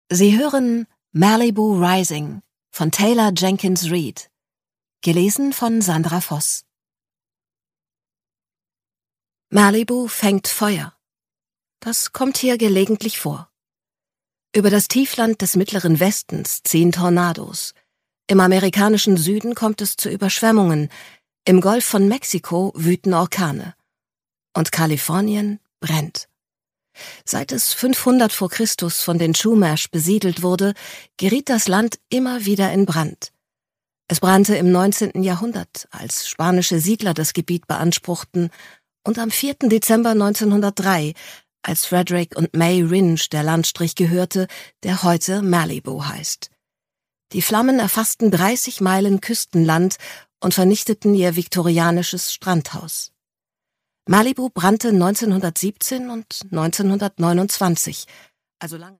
Sie hören Malibu Rising von Taylor Jenkins Reid, gelesen von Sandra Voss. Malibu fängt Feuer. Das kommt hier gelegentlich vor. Über das Tiefland des mittleren Westens ziehen Tornados. Im amerikanischen Süden kommt es zu Überschwemmungen. Im Golf von Mexiko wüten Orkane. Und Kalifornien brennt. Seit es 500 vor Christus von den Chumash besiedelt wurde, geriet das Land immer wieder in Brand. Es brannte im 19. Jahrhundert, als spanische Siedler das Gebiet beanspruchten, und am 4. Dezember 1903, als Frederick und May Ringe der Landstrich gehörte, der heute Malibu heißt. Die Flammen erfassten 30 Meilen Küstenland und vernichteten ihr viktorianisches Strandhaus. Malibu brannte 1917 und 1929, also lange